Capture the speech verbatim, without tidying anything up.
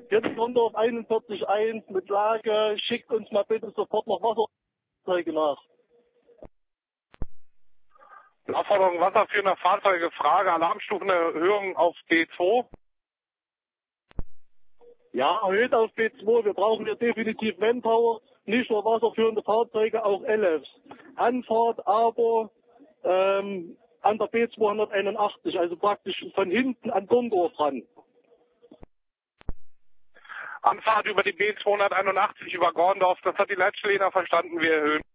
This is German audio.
Jetzt Gondorf einundvierzig eins mit Lage, schickt uns mal bitte sofort noch Wasserfahrzeuge nach. Aufforderung wasserführender Fahrzeuge, Frage, Alarmstufenerhöhung auf B zwei. Ja, erhöht auf B zwei. Wir brauchen hier definitiv Manpower, nicht nur wasserführende Fahrzeuge, auch L Fs. Anfahrt aber ähm, an der B zweihunderteinundachtzig, also praktisch von hinten an Gondorf ran. Anfahrt über die B zweihunderteinundachtzig über Gorndorf, das hat die Leitstelle verstanden, wir erhöhen.